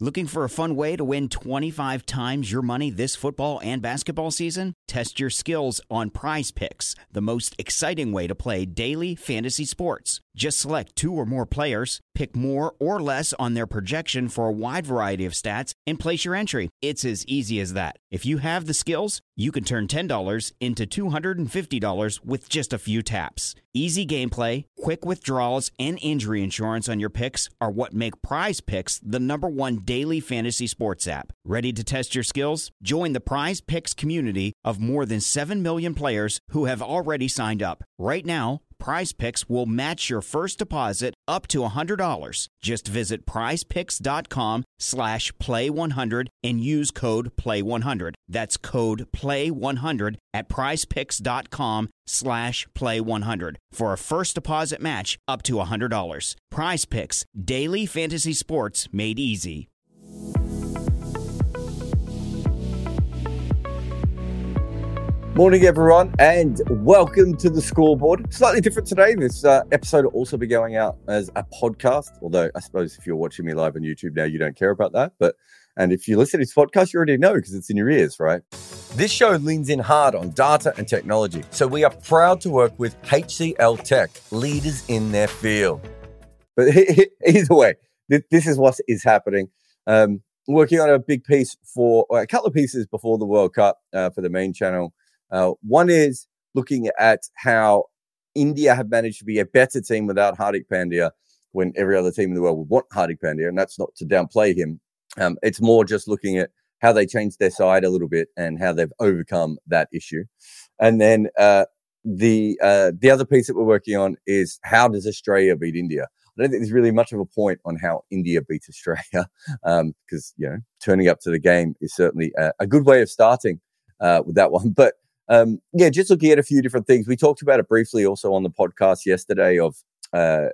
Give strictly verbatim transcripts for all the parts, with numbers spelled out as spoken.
Looking for a fun way to win twenty-five times your money this football and basketball season? Test your skills on Prize Picks, the most exciting way to play daily fantasy sports. Just select two or more players, pick more or less on their projection for a wide variety of stats, and place your entry. It's as easy as that. If you have the skills, you can turn ten dollars into two hundred fifty dollars with just a few taps. Easy gameplay, quick withdrawals, and injury insurance on your picks are what make Prize Picks the number one daily fantasy sports app. Ready to test your skills? Join the Prize Picks community of more than seven million players who have already signed up. Right now, Prize Picks will match your first deposit up to one hundred dollars. Just visit prizepicks.com slash play one hundred and use code play one hundred. That's code play one hundred at prizepicks.com slash play one hundred for a first deposit match up to one hundred dollars. Prize Picks, daily fantasy sports made easy. Morning, everyone, and welcome to the scoreboard. Slightly different today. This uh, episode will also be going out as a podcast, although I suppose if you're watching me live on YouTube now, you don't care about that. But and if you listen to this podcast, you already know because it's in your ears, right? This show leans in hard on data and technology, so we are proud to work with H C L Tech, leaders in their field. But either way, this is what is happening. Um, working on a big piece for, or a couple of pieces before the World Cup uh, for the main channel. Uh, one is looking at how India have managed to be a better team without Hardik Pandya when every other team in the world would want Hardik Pandya, and that's not to downplay him. Um, it's more just looking at how they changed their side a little bit and how they've overcome that issue. And then uh, the uh, the other piece that we're working on is how does Australia beat India? I don't think there's really much of a point on how India beats Australia because, um, you know, turning up to the game is certainly a, a good way of starting uh, with that one. But Um, yeah, just looking at a few different things. We talked about it briefly also on the podcast yesterday of, uh,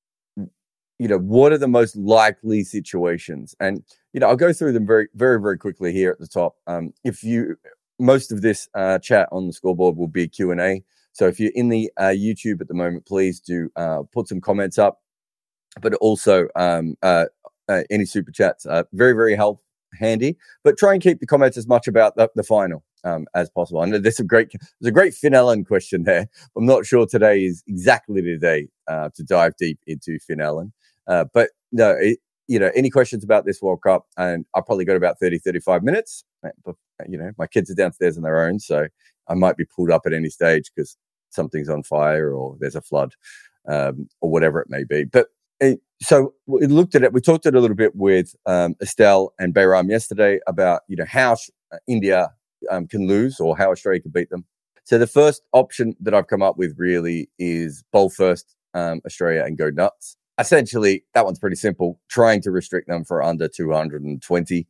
you know, what are the most likely situations? And, you know, I'll go through them very, very, very quickly here at the top. Um, if you, most of this uh, chat on the scoreboard will be Q and A. So if you're in the uh, YouTube at the moment, please do uh, put some comments up, but also um, uh, uh, any super chats. Uh, very, very helpful. Handy, but try and keep the comments as much about the, the final um, as possible. I know there's a great, there's a great Finn Allen question there. I'm not sure today is exactly the day uh, to dive deep into Finn Allen. Uh, but no, it, you know, any questions about this World Cup, and I'll probably go about thirty, thirty-five minutes. But you know, my kids are downstairs on their own, so I might be pulled up at any stage because something's on fire or there's a flood um, or whatever it may be. But it, So we looked at it. We talked it a little bit with um, Estelle and Bayram yesterday about, you know, how sh- India um, can lose or how Australia can beat them. So the first option that I've come up with really is bowl first um, Australia and go nuts. Essentially, that one's pretty simple. Trying to restrict them for under two hundred twenty.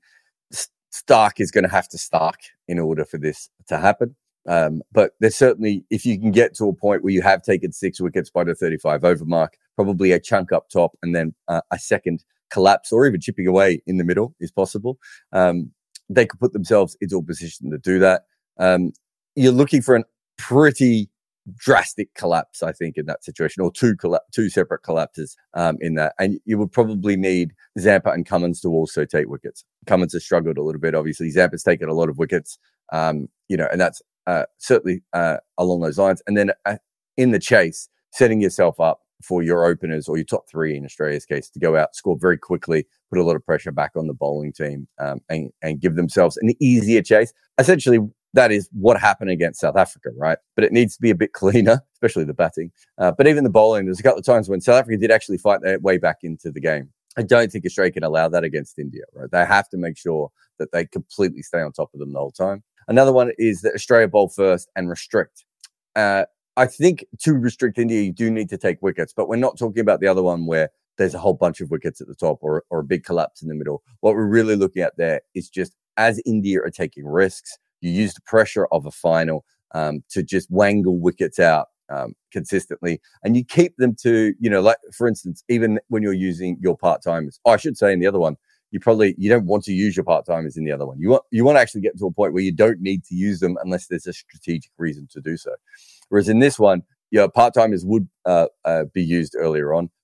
Stark is going to have to Stark in order for this to happen. Um, but there's certainly, if you can get to a point where you have taken six wickets by the thirty-five over mark, probably a chunk up top and then uh, a second collapse or even chipping away in the middle is possible. Um, they could put themselves into a position to do that. Um, you're looking for a pretty drastic collapse, I think, in that situation, or two colla- two separate collapses um, in that. And you would probably need Zampa and Cummins to also take wickets. Cummins has struggled a little bit, obviously. Zampa's taken a lot of wickets, um, you know, and that's uh, certainly uh, along those lines. And then uh, in the chase, setting yourself up for your openers or your top three in Australia's case to go out, score very quickly, put a lot of pressure back on the bowling team um, and, and give themselves an easier chase. Essentially, that is what happened against South Africa, right? But it needs to be a bit cleaner, especially the batting. Uh, but even the bowling, there's a couple of times when South Africa did actually fight their way back into the game. I don't think Australia can allow that against India, right? They have to make sure that they completely stay on top of them the whole time. Another one is that Australia bowl first and restrict. Uh, I think to restrict India, you do need to take wickets, but we're not talking about the other one where there's a whole bunch of wickets at the top or, or a big collapse in the middle. What we're really looking at there is just as India are taking risks, you use the pressure of a final um, to just wangle wickets out um, consistently. And you keep them to, you know, like, for instance, even when you're using your part-timers, oh, I should say in the other one, you probably, you don't want to use your part-timers in the other one. You want, you want to actually get to a point where you don't need to use them unless there's a strategic reason to do so. Whereas in this one, your part-timers would uh, uh, be used earlier on,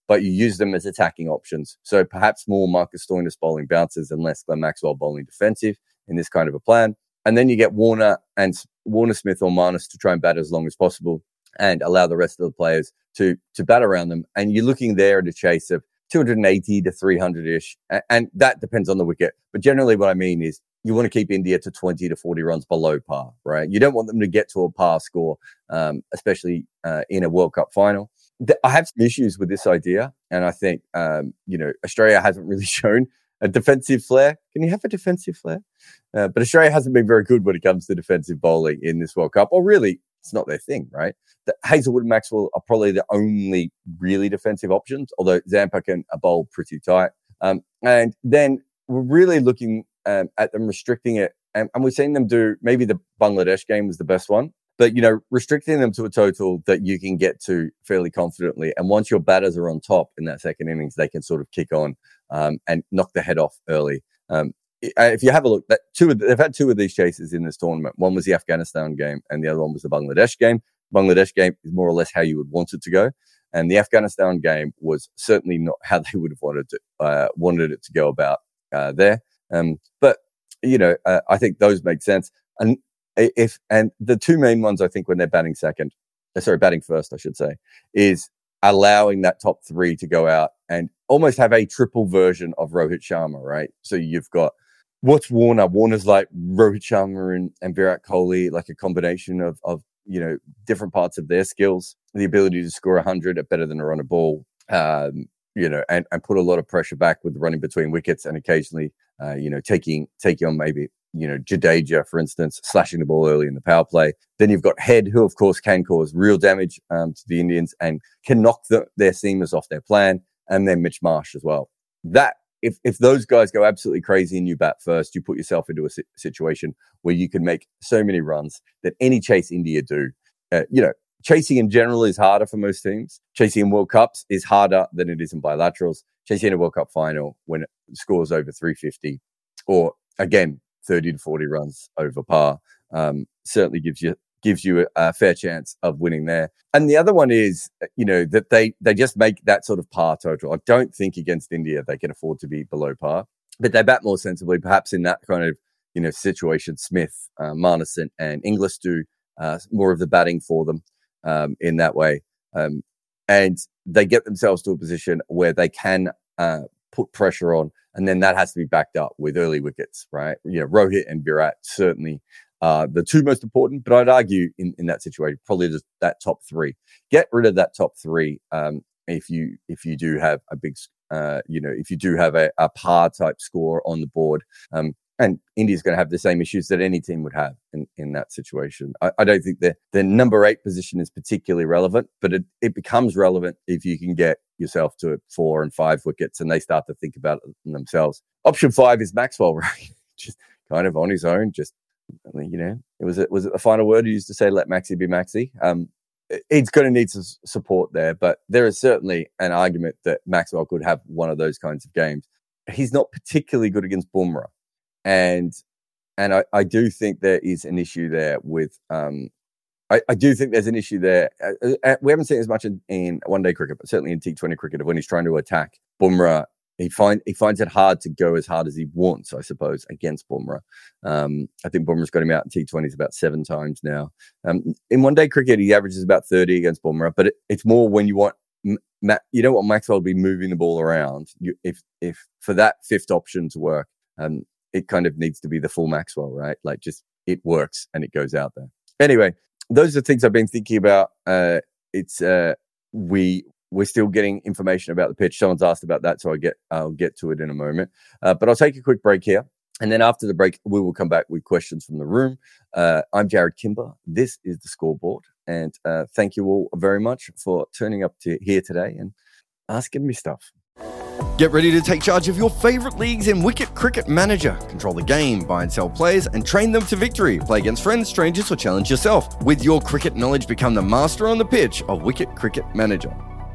but you use them as attacking options. So perhaps more Marcus Stoinis bowling bouncers and less Glenn Maxwell bowling defensive in this kind of a plan. And then you get Warner and Warner Smith or Marnus to try and bat as long as possible and allow the rest of the players to to bat around them. And you're looking there at a chase of two eighty to three hundred-ish. And that depends on the wicket. But generally what I mean is you want to keep India to twenty to forty runs below par, right? You don't want them to get to a par score, um, especially uh, in a World Cup final. I have some issues with this idea. And I think, um, you know, Australia hasn't really shown a defensive flair. Can you have a defensive flair? Uh, but Australia hasn't been very good when it comes to defensive bowling in this World Cup. Or really, it's not their thing, right? The Hazelwood and Maxwell are probably the only really defensive options, although Zampa can bowl pretty tight. Um, and then we're really looking um, at them restricting it. And, and we've seen them do, maybe the Bangladesh game was the best one, but, you know, restricting them to a total that you can get to fairly confidently. And once your batters are on top in that second innings, they can sort of kick on um, and knock the head off early. Um, if you have a look, that two of, they've had two of these chases in this tournament. One was the Afghanistan game and the other one was the Bangladesh game. Bangladesh game is more or less how you would want it to go. And the Afghanistan game was certainly not how they would have wanted to, uh, wanted it to go about uh, there. Um, but, you know, uh, I think those make sense. And if, and the two main ones, I think, when they're batting second, uh, sorry, batting first, I should say, is allowing that top three to go out and almost have a triple version of Rohit Sharma, right? So you've got, what's Warner? Warner's like Rohit Sharma and, and Virat Kohli, like a combination of, of, you know, different parts of their skills, the ability to score one hundred at better than a run a ball, um, you know, and, and put a lot of pressure back with the running between wickets and occasionally, uh, you know, taking, taking on maybe, you know, Jadeja, for instance, slashing the ball early in the power play. Then you've got Head, who, of course, can cause real damage um, to the Indians and can knock the, their seamers off their plan. And then Mitch Marsh as well. That, if if those guys go absolutely crazy and you bat first, you put yourself into a si- situation where you can make so many runs that any chase India do, uh, you know, chasing in general is harder for most teams. Chasing in World Cups is harder than it is in bilaterals. Chasing in a World Cup final when it scores over three fifty or, again, thirty to forty runs over par, um, certainly gives you gives you a, a fair chance of winning there. And the other one is, you know, that they they just make that sort of par total. I don't think against India they can afford to be below par, but they bat more sensibly. Perhaps in that kind of, you know, situation, Smith, uh, Marnus and, and Inglis do uh, more of the batting for them um, in that way. Um, and they get themselves to a position where they can uh, put pressure on, and then that has to be backed up with early wickets, right? You know, Rohit and Virat certainly uh, the two most important, but I'd argue in, in that situation, probably just that top three. Get rid of that top three um, if you if you do have a big, uh, you know, if you do have a, a par type score on the board. Um, and India's going to have the same issues that any team would have in, in that situation. I, I don't think the the number eight position is particularly relevant, but it, it becomes relevant if you can get yourself to four and five wickets and they start to think about it themselves. Option five is Maxwell, right? Just kind of on his own, just, you know, it was it was it the final word? He used to say, let Maxi be Maxi. Um, it's going to need some support there, but there is certainly an argument that Maxwell could have one of those kinds of games. He's not particularly good against Bumrah. And and I, I do think there is an issue there with, um, I, I do think there's an issue there. Uh, uh, we haven't seen as much in, in one-day cricket, but certainly in T twenty cricket, when he's trying to attack Bumrah, he, find, he finds it hard to go as hard as he wants, I suppose, against Bumrah. Um, I think Bumrah's got him out in T twenties about seven times now. Um, in one-day cricket, he averages about thirty against Bumrah, but it, it's more when you want, Ma- you don't want Maxwell to be moving the ball around. You, if if for that fifth option to work, um, it kind of needs to be the full Maxwell, right? Like just it works and it goes out there. Anyway, those are things I've been thinking about. Uh, it's uh, we we're still getting information about the pitch. Someone's asked about that, so I get I'll get to it in a moment. Uh, but I'll take a quick break here, and then after the break, we will come back with questions from the room. Uh, I'm Jared Kimber. This is the Scoreboard, and uh, thank you all very much for turning up to here today and asking me stuff. Get ready to take charge of your favourite leagues in Wicket Cricket Manager. Control the game, buy and sell players, and train them to victory. Play against friends, strangers, or challenge yourself. With your cricket knowledge, become the master on the pitch of Wicket Cricket Manager.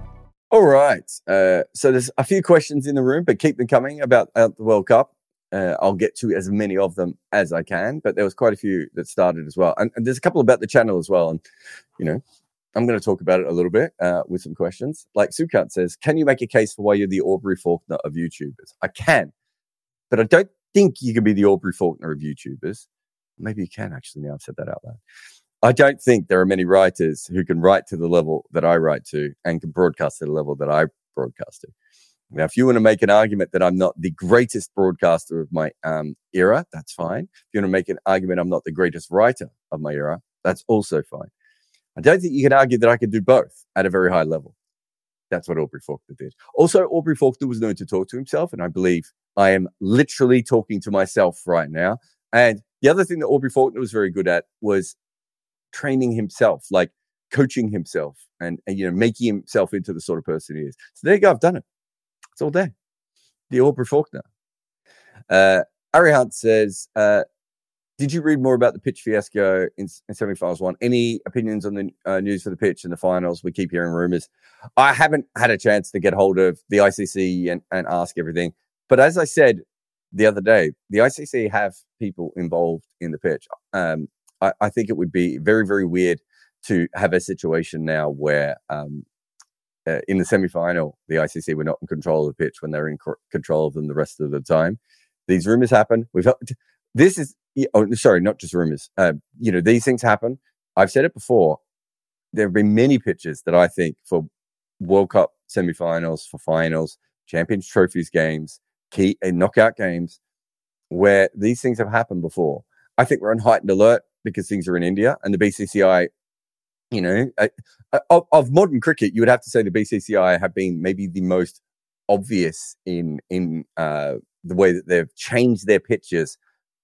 All right. Uh, so there's a few questions in the room, but keep them coming about uh, the World Cup. Uh, I'll get to as many of them as I can, but there was quite a few that started as well. And, and there's a couple about the channel as well. And, you know, I'm going to talk about it a little bit uh, with some questions. Like Sukant says, can you make a case for why you're the Aubrey Faulkner of YouTubers? I can, but I don't think you can be the Aubrey Faulkner of YouTubers. Maybe you can, actually, now I've said that out loud. I don't think there are many writers who can write to the level that I write to and can broadcast to the level that I broadcast to. Now, if you want to make an argument that I'm not the greatest broadcaster of my um, era, that's fine. If you want to make an argument I'm not the greatest writer of my era, that's also fine. I don't think you can argue that I can do both at a very high level. That's what Aubrey Faulkner did. Also, Aubrey Faulkner was known to talk to himself, and I believe I am literally talking to myself right now. And the other thing that Aubrey Faulkner was very good at was training himself, like coaching himself and, and, you know, making himself into the sort of person he is. So there you go. I've done it. It's all there. The Aubrey Faulkner. Uh, Ari Hunt says, uh, did you read more about the pitch fiasco in, in semi-finals one? Any opinions on the uh, news for the pitch in the finals? We keep hearing rumors. I haven't had a chance to get hold of the I C C and, and ask everything. But as I said the other day, the I C C have people involved in the pitch. Um, I, I think it would be very, very weird to have a situation now where um, uh, in the semi-final, the I C C were not in control of the pitch when they're in co- control of them the rest of the time. These rumors happen. We've this is oh sorry, not just rumors. Uh, you know, these things happen. I've said it before. There have been many pitches that I think for World Cup semi-finals, for finals, Champions Trophies games, key and knockout games, where these things have happened before. I think we're on heightened alert because things are in India and the B C C I. You know, uh, of, of modern cricket, you would have to say the B C C I have been maybe the most obvious in in uh, the way that they've changed their pitches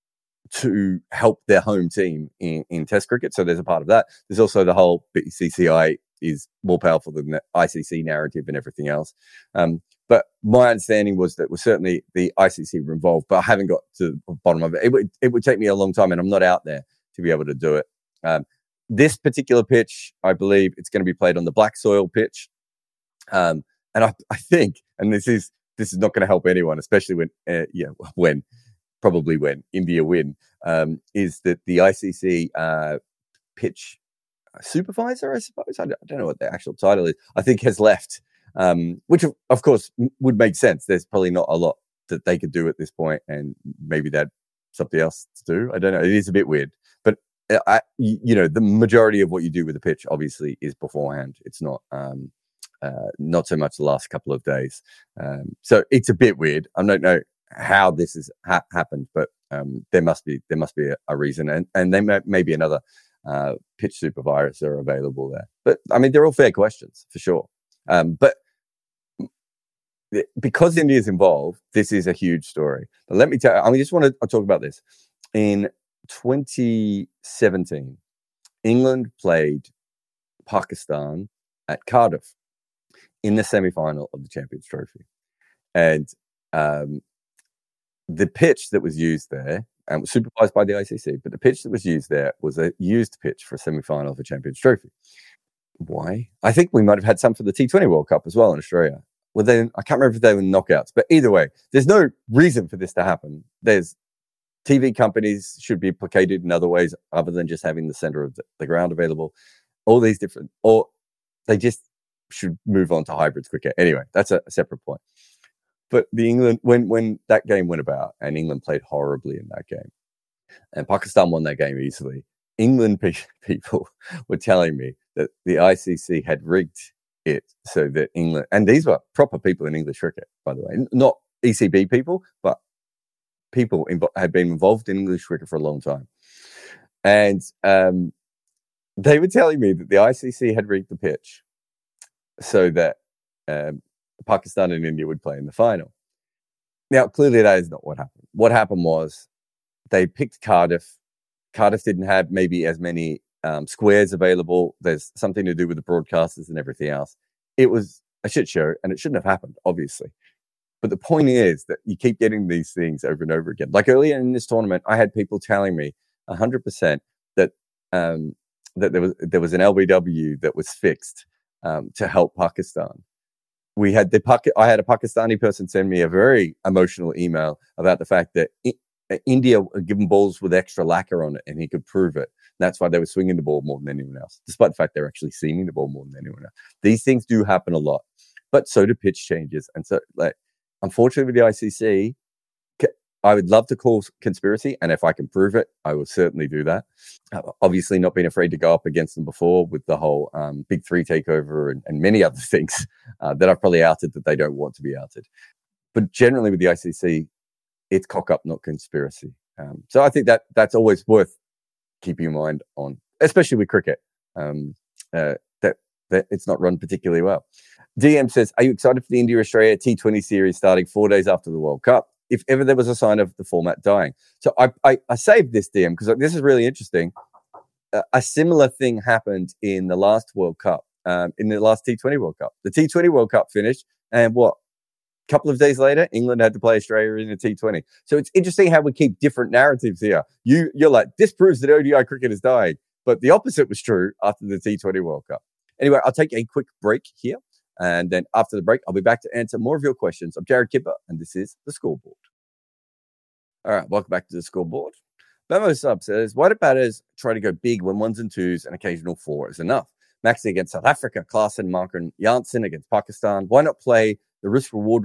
to help their home team in, in Test cricket. So there's a part of that. There's also the whole B C C I is more powerful than the I C C narrative and everything else. Um, but my understanding was that was certainly the I C C were involved, but I haven't got to the bottom of it. It would, it would take me a long time, and I'm not out there to be able to do it. Um, this particular pitch, I believe it's going to be played on the black soil pitch. Um, and I, I think, and this is this is not going to help anyone, especially when, uh, yeah, when probably when India win, um, is that the I C C uh, pitch supervisor, I suppose, I don't, I don't know what the actual title is, I think has left, um, which of, of course would make sense. There's probably not a lot that they could do at this point, and maybe they'd something else to do. I don't know. It is a bit weird, but I, you know, the majority of what you do with the pitch obviously is beforehand. It's not, um, uh, not so much the last couple of days. Um, so it's a bit weird. I don't know how this has ha- happened, but um, there must be there must be a, a reason, and and then may, maybe another uh, pitch supervisor available there. But I mean, they're all fair questions for sure. Um, but because India is involved, this is a huge story. But let me tell you, I mean, just want to talk about this. In twenty seventeen, England played Pakistan at Cardiff in the semi-final of the Champions Trophy. And um, the pitch that was used there, and was supervised by the I C C, but the pitch that was used there was a used pitch for a semi-final of the Champions Trophy. Why? I think we might have had some for the T twenty World Cup as well in Australia. Well, then I can't remember if they were knockouts, but either way, there's no reason for this to happen. There's T V companies should be placated in other ways other than just having the center of the, the ground available. All these different, or they just should move on to hybrids quicker. Anyway, that's a, a separate point. But the England, when when that game went about, and England played horribly in that game, and Pakistan won that game easily, England pe- people were telling me that the I C C had rigged it so that England, and these were proper people in English cricket, by the way, not E C B people, but people in, had been involved in English cricket for a long time. And um, they were telling me that the I C C had rigged the pitch so that um, Pakistan and India would play in the final. Now, clearly that is not what happened. What happened was they picked Cardiff. Cardiff didn't have maybe as many um, squares available. There's something to do with the broadcasters and everything else. It was a shit show, and it shouldn't have happened, obviously. But the point is that you keep getting these things over and over again. Like earlier in this tournament, I had people telling me one hundred percent that um, that there was there was an L B W that was fixed um, to help Pakistan. We had the I had a Pakistani person send me a very emotional email about the fact that uh, India were given balls with extra lacquer on it, and he could prove it. That's why they were swinging the ball more than anyone else, despite the fact they're actually seaming the ball more than anyone else. These things do happen a lot, but so do pitch changes. And so, like, unfortunately, with the I C C, I would love to call conspiracy, and if I can prove it, I will certainly do that. Uh, obviously, not being afraid to go up against them before with the whole um, Big Three takeover and, and many other things uh, that I've probably outed that they don't want to be outed. But generally, with the I C C, it's cock up, not conspiracy. Um, so I think that that's always worth keeping in mind on, especially with cricket, um, uh, that, that it's not run particularly well. D M says, are you excited for the India-Australia T twenty series starting four days after the World Cup? If ever there was a sign of the format dying. So I, I, I saved this, D M, because this is really interesting. Uh, a similar thing happened in the last World Cup, um, in the last T twenty World Cup. The T twenty World Cup finished, and what? A couple of days later, England had to play Australia in the T twenty. So it's interesting how we keep different narratives here. You, you're like, this proves that O D I cricket is dying. But the opposite was true after the T twenty World Cup. Anyway, I'll take a quick break here. And then after the break, I'll be back to answer more of your questions. I'm Jared Kipper, and this is The Scoreboard. All right, welcome back to The Scoreboard. Bamo Sub says, why do batters try to go big when ones and twos and occasional four is enough? Maxey against South Africa, Klaasen, Markram, Janssen against Pakistan. Why not play the risk-reward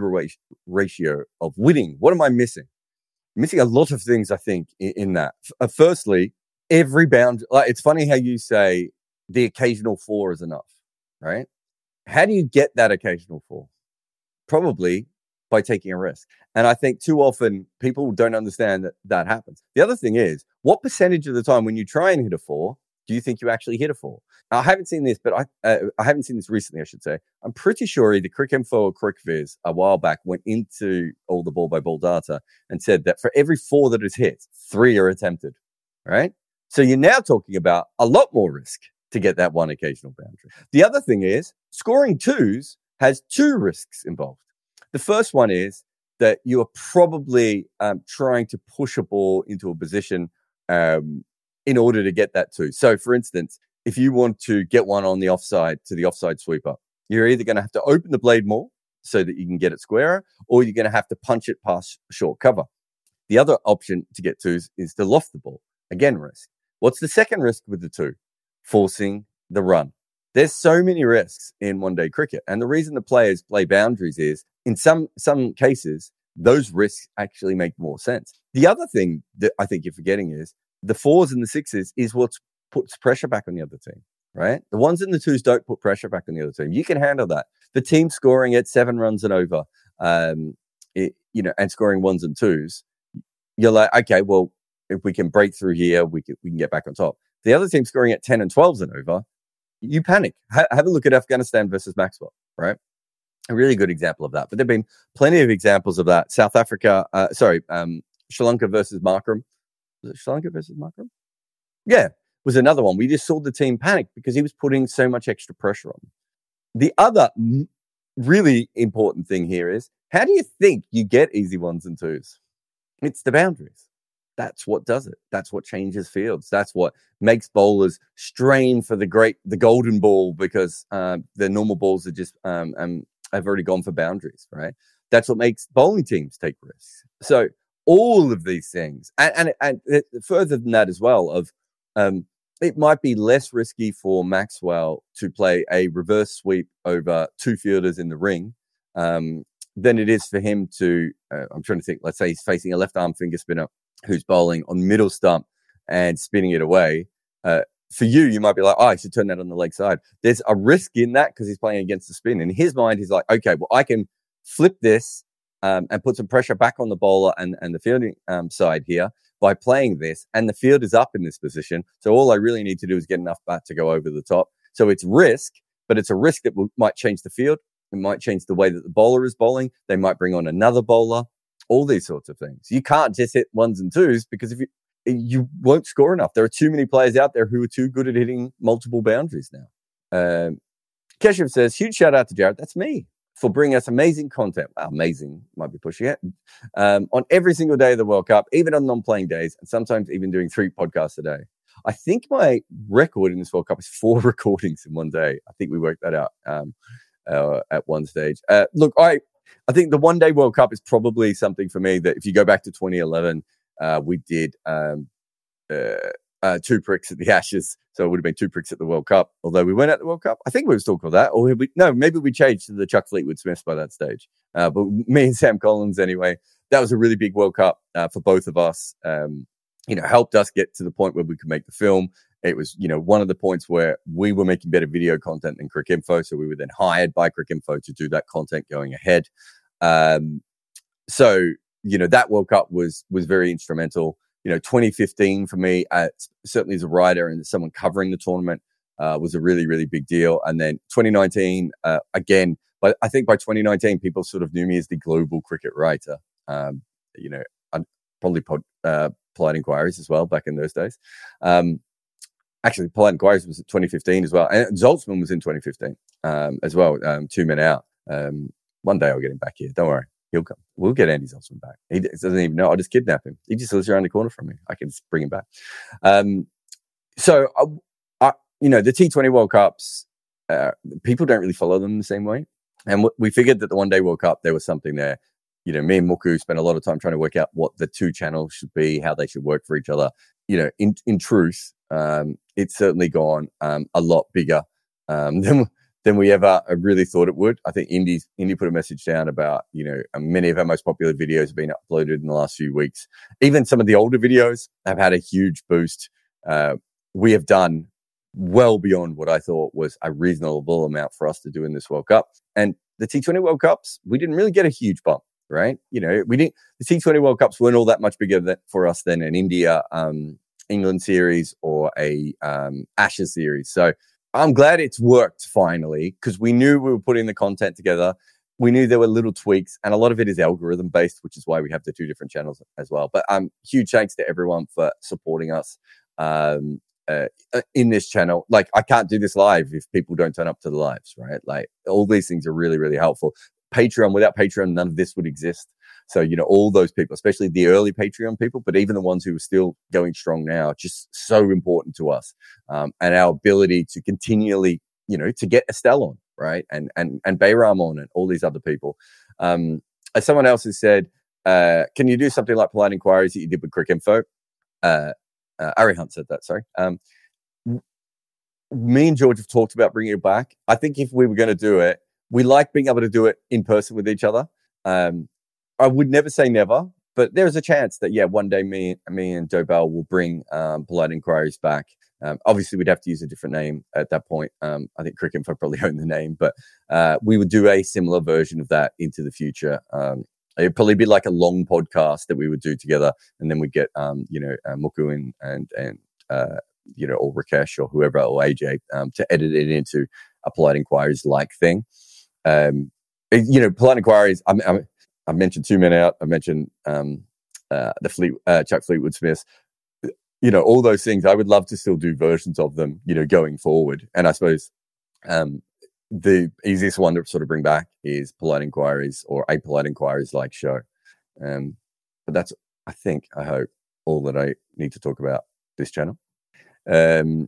ratio of winning? What am I missing? I'm missing a lot of things, I think, in, in that. Uh, firstly, every bound, like, it's funny how you say the occasional four is enough, right? How do you get that occasional four? Probably by taking a risk. And I think too often people don't understand that that happens. The other thing is, what percentage of the time when you try and hit a four, do you think you actually hit a four? Now, I haven't seen this, but I uh, I haven't seen this recently, I should say. I'm pretty sure either CricInfo or CricViz a while back went into all the ball by ball data and said that for every four that is hit, three are attempted, right? So you're now talking about a lot more risk to get that one occasional boundary. The other thing is, scoring twos has two risks involved. The first one is that you are probably um, trying to push a ball into a position um, in order to get that two. So, for instance, if you want to get one on the offside to the offside sweeper, you're either going to have to open the blade more so that you can get it squarer, or you're going to have to punch it past short cover. The other option to get twos is to loft the ball. Again, risk. What's the second risk with the two? Forcing the run. There's so many risks in one-day cricket. And the reason the players play boundaries is, in some some cases, those risks actually make more sense. The other thing that I think you're forgetting is the fours and the sixes is what puts pressure back on the other team, right? The ones and the twos don't put pressure back on the other team. You can handle that. The team scoring at seven runs and over, um, it, you know, and scoring ones and twos, you're like, okay, well, if we can break through here, we can, we can get back on top. The other team scoring at ten and twelves and over, you panic. Ha- have a look at Afghanistan versus Maxwell, right? A really good example of that. But there have been plenty of examples of that. South Africa, uh, sorry, um, Sri Lanka versus Markram. Was it Sri Lanka versus Markram? Yeah, was another one. We just saw the team panic because he was putting so much extra pressure on them. The other m- really important thing here is, how do you think you get easy ones and twos? It's the boundaries. That's what does it. That's what changes fields. That's what makes bowlers strain for the great, the golden ball, because um, the normal balls are just um, um, have already gone for boundaries, right? That's what makes bowling teams take risks. So all of these things, and, and, and further than that as well, of um, it might be less risky for Maxwell to play a reverse sweep over two fielders in the ring um, than it is for him to, uh, I'm trying to think, let's say he's facing a left arm finger spinner who's bowling on middle stump and spinning it away. Uh, for you, you might be like, oh, I should turn that on the leg side. There's a risk in that because he's playing against the spin. In his mind, he's like, okay, well, I can flip this um, and put some pressure back on the bowler and, and the fielding um, side here by playing this. And the field is up in this position. So all I really need to do is get enough bat to go over the top. So it's risk, but it's a risk that will, might change the field. It might change the way that the bowler is bowling. They might bring on another bowler. All these sorts of things. You can't just hit ones and twos because if you you won't score enough. There are too many players out there who are too good at hitting multiple boundaries now. Um, Keshav says, huge shout out to Jared. That's me for bringing us amazing content. Well, amazing might be pushing it. Um, on every single day of the World Cup, even on non-playing days, and sometimes even doing three podcasts a day. I think my record in this World Cup is four recordings in one day. I think we worked that out um, uh, at one stage. Uh, look, I I think the one-day World Cup is probably something for me that if you go back to twenty eleven, uh, we did um, uh, uh, two pricks at the Ashes. So it would have been two pricks at the World Cup. Although we weren't at the World Cup. I think we were still called that. Or we, no, maybe we changed to the Chuck Fleetwood Smiths by that stage. Uh, but me and Sam Collins, anyway, that was a really big World Cup uh, for both of us. Um, you know, helped us get to the point where we could make the film. It was, you know, one of the points where we were making better video content than Cricinfo. So we were then hired by Cricinfo to do that content going ahead. Um, so, you know, that World Cup was was very instrumental. You know, twenty fifteen for me, uh, certainly as a writer and as someone covering the tournament, uh, was a really, really big deal. And then twenty nineteen, uh, again, but I think by twenty nineteen, people sort of knew me as the global cricket writer. Um, you know, I'd probably pod, uh, Polite Inquiries as well back in those days. Um, Actually, Polite Inquiries was twenty fifteen as well. And Zoltzman was in twenty fifteen um, as well. Um, two men out. Um, one day I'll get him back here. Don't worry. He'll come. We'll get Andy Zoltzman back. He doesn't even know. I'll just kidnap him. He just lives around the corner from me. I can just bring him back. Um, so, I, I, you know, the T twenty World Cups, uh, people don't really follow them the same way. And w- we figured that the One Day World Cup, there was something there. You know, me and Muku spent a lot of time trying to work out what the two channels should be, how they should work for each other. You know, in, in truth, um, it's certainly gone um, a lot bigger um, than than we ever really thought it would. I think Indy Indy put a message down about, you know, many of our most popular videos have been uploaded in the last few weeks. Even some of the older videos have had a huge boost. Uh, we have done well beyond what I thought was a reasonable amount for us to do in this World Cup. And the T twenty World Cups, we didn't really get a huge bump. Right, you know, we didn't. The T twenty World Cups weren't all that much bigger than, for us than an India, um, England series or a um, Ashes series. So I'm glad it's worked finally because we knew we were putting the content together. We knew there were little tweaks, and a lot of it is algorithm based, which is why we have the two different channels as well. But um, huge thanks to everyone for supporting us um, uh, in this channel. Like, I can't do this live if people don't turn up to the lives, right? Like, all these things are really, really helpful. Patreon, without Patreon, none of this would exist. So, you know, all those people, especially the early Patreon people, but even the ones who are still going strong now, just so important to us. Um, and our ability to continually, you know, to get Estelle on, right? And, and, and Bayram on and all these other people. Um, as someone else has said, uh, can you do something like Polite Inquiries that you did with Cricinfo? Uh, uh, Ari Hunt said that, sorry. Um, me and George have talked about bringing it back. I think if we were going to do it, we like being able to do it in person with each other. Um, I would never say never, but there's a chance that, yeah, one day me, me and Dobell will bring um, Polite Inquiries back. Um, obviously, we'd have to use a different name at that point. Um, I think Cricinfo probably owned the name, but uh, we would do a similar version of that into the future. Um, it'd probably be like a long podcast that we would do together, and then we'd get, um, you know, uh, Muku and, and, and uh, you know, or Rakesh or whoever, or A J um, to edit it into a Polite Inquiries-like thing. Um, you know, Polite Inquiries, I, I, I mentioned Two Men Out. I mentioned um, uh, the Fleet, uh, Chuck Fleetwood Smiths. You know, all those things. I would love to still do versions of them, you know, going forward. And I suppose um, the easiest one to sort of bring back is Polite Inquiries or a Polite Inquiries-like show. Um, but that's, I think, I hope, all that I need to talk about this channel. Um,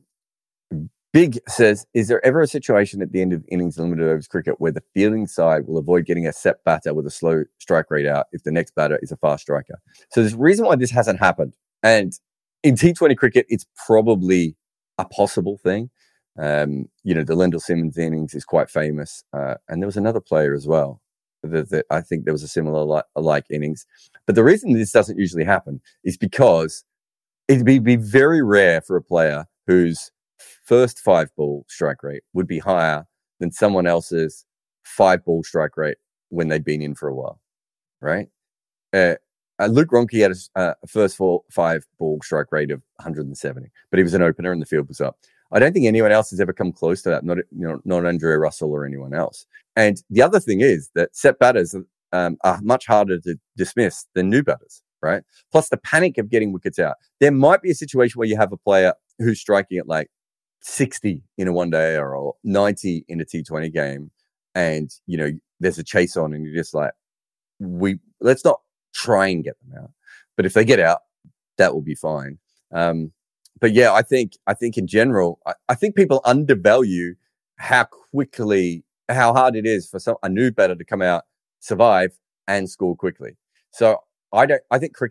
Big says, is there ever a situation at the end of innings limited overs cricket where the fielding side will avoid getting a set batter with a slow strike rate out if the next batter is a fast striker? So there's a reason why this hasn't happened. And in T twenty cricket, it's probably a possible thing. Um, you know, the Lendl Simmons innings is quite famous. Uh, and there was another player as well that, that I think there was a similar like, like innings. But the reason this doesn't usually happen is because it'd be, be very rare for a player who's first five ball strike rate would be higher than someone else's five ball strike rate when they'd been in for a while, right? Uh, uh, Luke Ronke had a, a first four, five ball strike rate of one hundred seventy, but he was an opener and the field was up. I don't think anyone else has ever come close to that, not you know, not Andre Russell or anyone else. And the other thing is that set batters um, are much harder to dismiss than new batters, right? Plus the panic of getting wickets out. There might be a situation where you have a player who's striking at like sixty in a one day or ninety in a T twenty game. And, you know, there's a chase on and you're just like, we, let's not try and get them out. But if they get out, that will be fine. Um, but yeah, I think, I think in general, I, I think people undervalue how quickly, how hard it is for some, a new batter to come out, survive and score quickly. So I don't, I think cricket is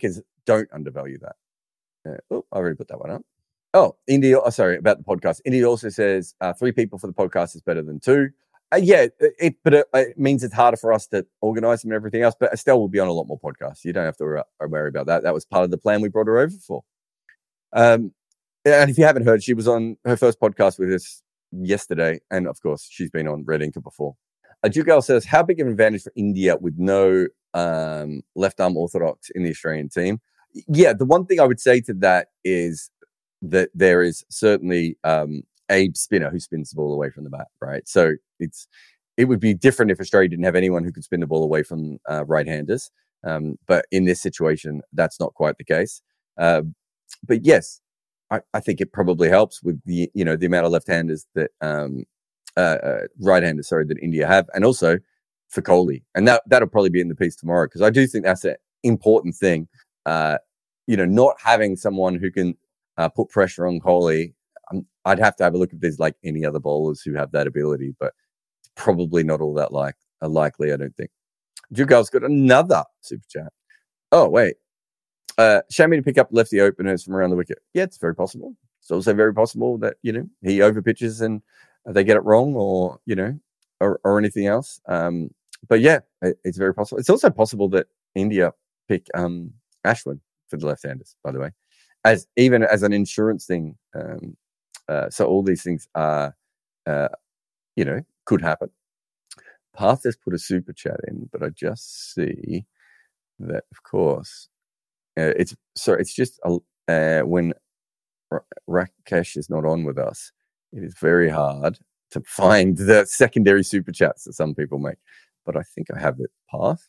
don't undervalue that. Uh, oh, I already put that one up. Oh, Indy, oh, sorry, about the podcast. Indy also says uh, three people for the podcast is better than two. Uh, yeah, it, but it, it means it's harder for us to organize them and everything else. But Estelle will be on a lot more podcasts. You don't have to worry about that. That was part of the plan we brought her over for. Um, and if you haven't heard, she was on her first podcast with us yesterday. And of course, she's been on Red Inker before. Uh, Jugal says, how big of an advantage for India with no um, left arm orthodox in the Australian team? Yeah, the one thing I would say to that is that there is certainly um, a spinner who spins the ball away from the bat, right? So it's it would be different if Australia didn't have anyone who could spin the ball away from uh, right-handers. Um, but in this situation, that's not quite the case. Uh, but yes, I, I think it probably helps with the you know the amount of left-handers that um, uh, uh, right-handers, sorry, that India have, and also for Kohli, and that that'll probably be in the piece tomorrow because I do think that's an important thing. Uh, you know, not having someone who can uh, put pressure on Kohli. Um, I'd have to have a look if there's like any other bowlers who have that ability, but it's probably not all that like uh, likely. I don't think. Jugal's got another super chat. Oh wait, uh, show me to pick up lefty openers from around the wicket. Yeah, it's very possible. It's also very possible that you know he overpitches and they get it wrong, or you know, or, or anything else. Um, but yeah, it, it's very possible. It's also possible that India pick um. Ashwin for the left-handers, by the way, as even as an insurance thing. Um, uh, so all these things are, uh, you know, could happen. Path has put a super chat in, but I just see that, of course, uh, it's so it's just uh, when R- Rakesh is not on with us, it is very hard to find the secondary super chats that some people make. But I think I have it, Path.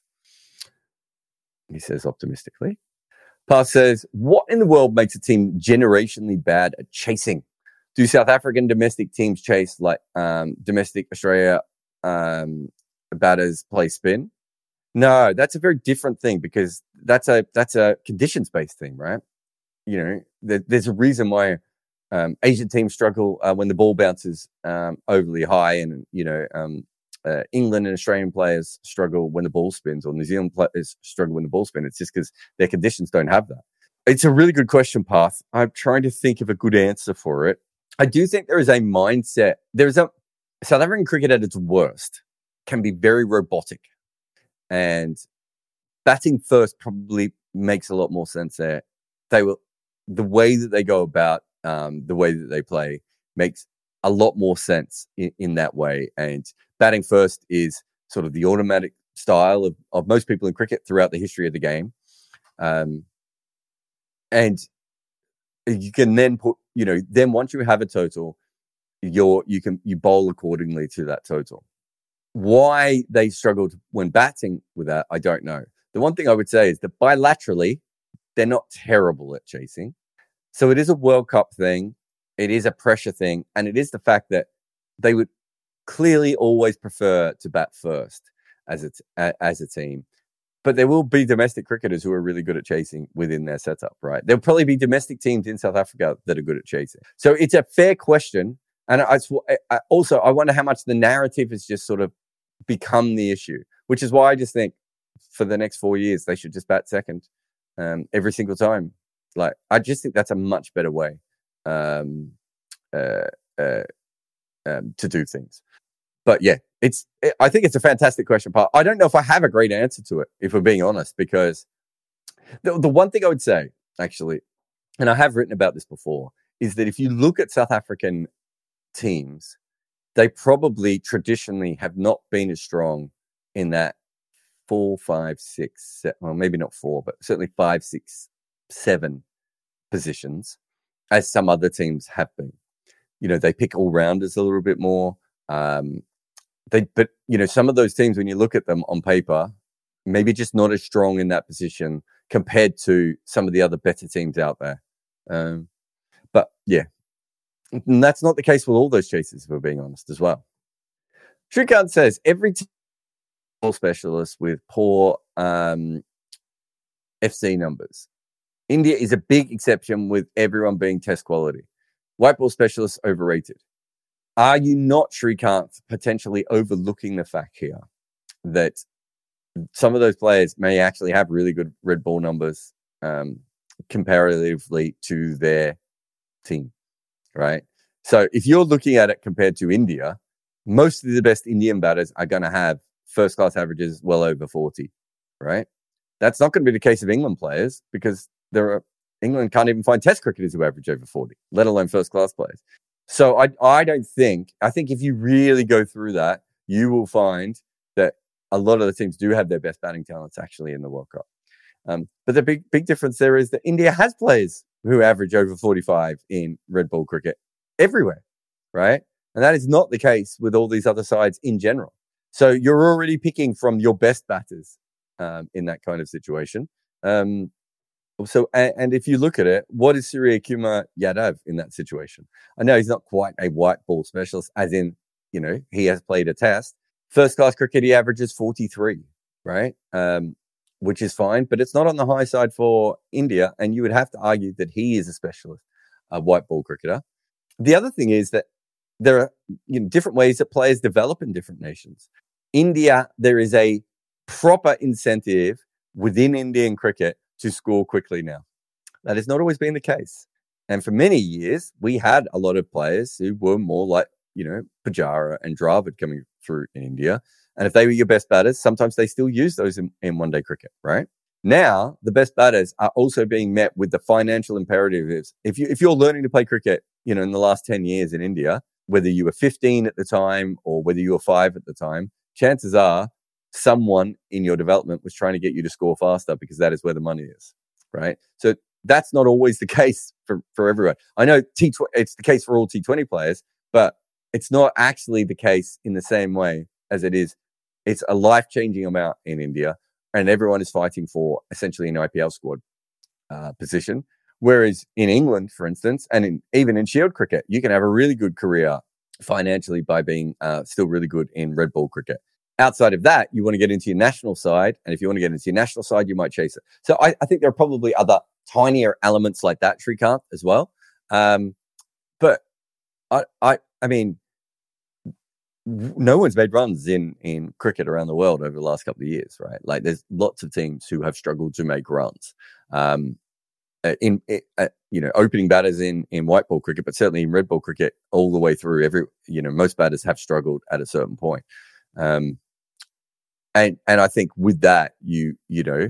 He says optimistically. Path says, what in the world makes a team generationally bad at chasing? Do South African domestic teams chase like um, domestic Australia um, batters play spin? No, that's a very different thing because that's a that's a conditions-based thing, right? You know, there, there's a reason why um, Asian teams struggle uh, when the ball bounces um, overly high, and you know, um, Uh, England and Australian players struggle when the ball spins, or New Zealand players struggle when the ball spins. It's just because their conditions don't have that. It's a really good question, Path. I'm trying to think of a good answer for it. I do think there is a mindset. There is a South African cricket at its worst can be very robotic, and batting first probably makes a lot more sense there. They will, the way that they go about um, the way that they play makes a lot more sense in, in that way, and batting first is sort of the automatic style of, of most people in cricket throughout the history of the game. Um, and you can then put, you know, then once you have a total, you're, you can, you bowl accordingly to that total. Why they struggled when batting with that, I don't know. The one thing I would say is that bilaterally, they're not terrible at chasing. So it is a World Cup thing. It is a pressure thing. And it is the fact that they would clearly always prefer to bat first as a, t- as a team. But there will be domestic cricketers who are really good at chasing within their setup, right? There'll probably be domestic teams in South Africa that are good at chasing. So it's a fair question. And I, I also, I wonder how much the narrative has just sort of become the issue, which is why I just think for the next four years, they should just bat second um, every single time. Like, I just think that's a much better way um, uh, uh, um, to do things. But yeah, it's. It, I think it's a fantastic question, Paul. I don't know if I have a great answer to it, if we're being honest, because the, the one thing I would say, actually, and I have written about this before, is that if you look at South African teams, they probably traditionally have not been as strong in that four, five, six, seven, well, maybe not four, but certainly five, six, seven positions as some other teams have been. You know, they pick all rounders a little bit more. Um, they, but you know, some of those teams, when you look at them on paper, maybe just not as strong in that position compared to some of the other better teams out there. Um, but yeah, and that's not the case with all those chasers, if we're being honest as well. Shrikant says every team specialist with poor um, F C numbers. India is a big exception with everyone being test quality. White ball specialists overrated. Are you not, Shrikant, potentially overlooking the fact here that some of those players may actually have really good red ball numbers um, comparatively to their team, right? So if you're looking at it compared to India, most of the best Indian batters are going to have first-class averages well over forty, right? That's not going to be the case of England players because there are England can't even find Test cricketers who average over forty, let alone first-class players. So I I don't think, I think if you really go through that, you will find that a lot of the teams do have their best batting talents actually in the World Cup. Um, but the big big difference there is that India has players who average over forty-five in red ball cricket everywhere, right? And that is not the case with all these other sides in general. So you're already picking from your best batters um, in that kind of situation. Um, so, and, and if you look at it, what is Surya Kumar Yadav in that situation? I know he's not quite a white ball specialist, as in, you know, he has played a test. First class cricket, he averages forty-three, right? Um, which is fine, but it's not on the high side for India. And you would have to argue that he is a specialist, a white ball cricketer. The other thing is that there are you know, different ways that players develop in different nations. India, there is a proper incentive within Indian cricket to score quickly now. That has not always been the case. And for many years, we had a lot of players who were more like, you know, Pujara and Dravid coming through in India. And if they were your best batters, sometimes they still use those in, in one-day cricket, right? Now, the best batters are also being met with the financial imperatives. If, you, if you're learning to play cricket, you know, in the last ten years in India, whether you were fifteen at the time or whether you were five at the time, chances are someone in your development was trying to get you to score faster because that is where the money is, right? So that's not always the case for, for everyone. I know T twenty, it's the case for all T twenty players, but it's not actually the case in the same way as it is. It's a life-changing amount in India, and everyone is fighting for essentially an I P L squad uh, position. Whereas in England, for instance, and in, even in Shield cricket, you can have a really good career financially by being uh, still really good in red ball cricket. Outside of that, you want to get into your national side. And if you want to get into your national side, you might chase it. So I, I think there are probably other tinier elements like that, Shrikant, as well. Um, but I, I, I mean, no one's made runs in, in cricket around the world over the last couple of years, right? Like there's lots of teams who have struggled to make runs. Um, in, uh, you know, opening batters in, in white ball cricket, but certainly in red ball cricket all the way through every, you know, most batters have struggled at a certain point. Um, and, and I think with that, you, you know,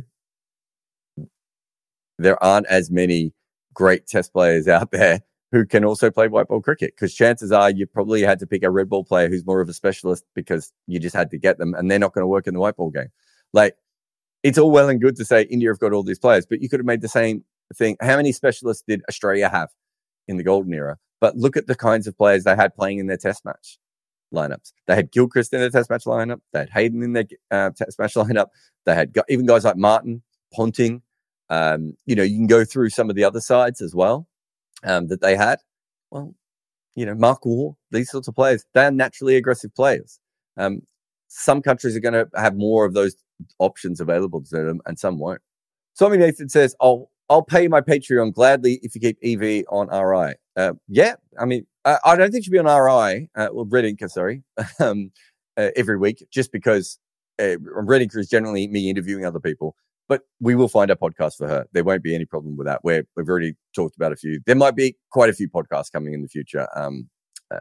there aren't as many great test players out there who can also play white ball cricket, because chances are you probably had to pick a red ball player who's more of a specialist because you just had to get them and they're not going to work in the white ball game. Like, it's all well and good to say India have got all these players, but you could have made the same thing. How many specialists did Australia have in the golden era? But look at the kinds of players they had playing in their test match lineups. They had Gilchrist in their test match lineup. They had Hayden in their uh, test match lineup. They had got, even guys like Martin, Ponting. Um, you know, you can go through some of the other sides as well um, that they had. Well, you know, Mark Waugh, these sorts of players, they're naturally aggressive players. Um, some countries are going to have more of those options available to them and some won't. Swami Nathan says, I'll, I'll pay my Patreon gladly if you keep E V on R I. Uh, yeah, I mean, I, I don't think she should be on R I, uh, well, Red Inca, sorry, um, uh, every week, just because uh, Red Inca is generally me interviewing other people. But we will find a podcast for her. There won't be any problem with that. We're, we've already talked about a few. There might be quite a few podcasts coming in the future, um, uh,